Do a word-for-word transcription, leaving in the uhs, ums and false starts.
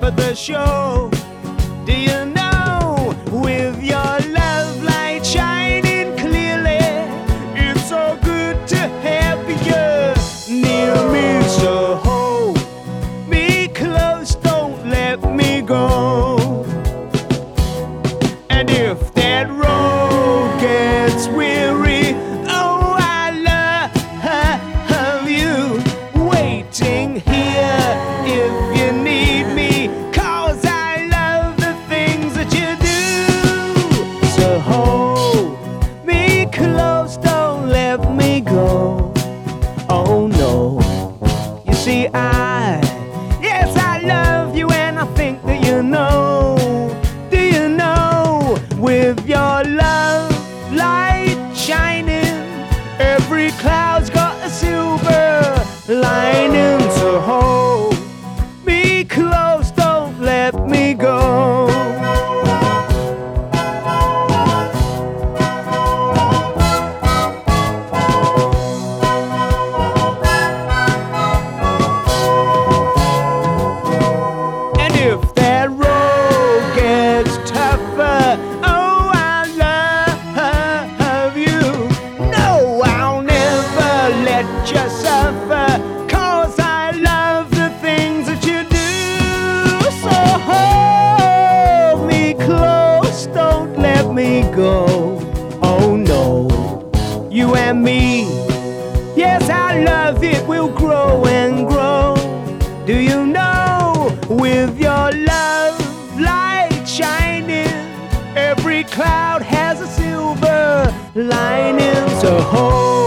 of the show. Do you know, with your love light shining clearly, it's so good to have you near me. So hold me close, don't let me go. And if that road gets weary, oh, I love you waiting here if you need me, 'cause I love the things that you do. So hold me close, don't let me go. Oh no, you see I, yes I love you, and I think that you know. Do you know, with your love light shining, every cloud's got a silver lining. So hold me close, don't let me go. And if that road gets tougher, oh, I love you. No, I'll never let you suffer, 'cause I love the things that you do. So hold me close, don't let me go. Oh no, you and me, yes, our love, it will grow and grow. Do you know, with your love light shining, every cloud has a silver lining. So hold